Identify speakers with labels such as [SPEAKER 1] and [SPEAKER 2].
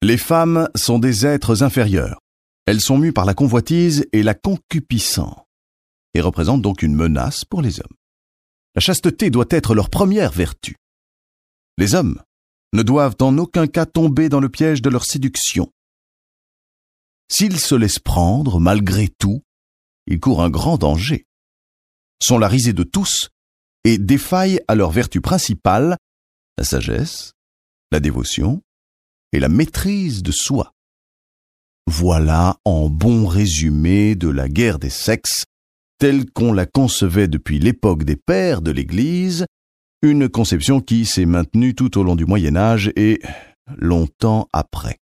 [SPEAKER 1] Les femmes sont des êtres inférieurs. Elles sont mues par la convoitise et la concupiscence, et représentent donc une menace pour les hommes. La chasteté doit être leur première vertu. Les hommes ne doivent en aucun cas tomber dans le piège de leur séduction. S'ils se laissent prendre, malgré tout, ils courent un grand danger, sont la risée de tous et défaillent à leur vertu principale, la sagesse, la dévotion et la maîtrise de soi. Voilà en bon résumé de la guerre des sexes, telle qu'on la concevait depuis l'époque des pères de l'Église, une conception qui s'est maintenue tout au long du Moyen Âge et longtemps après.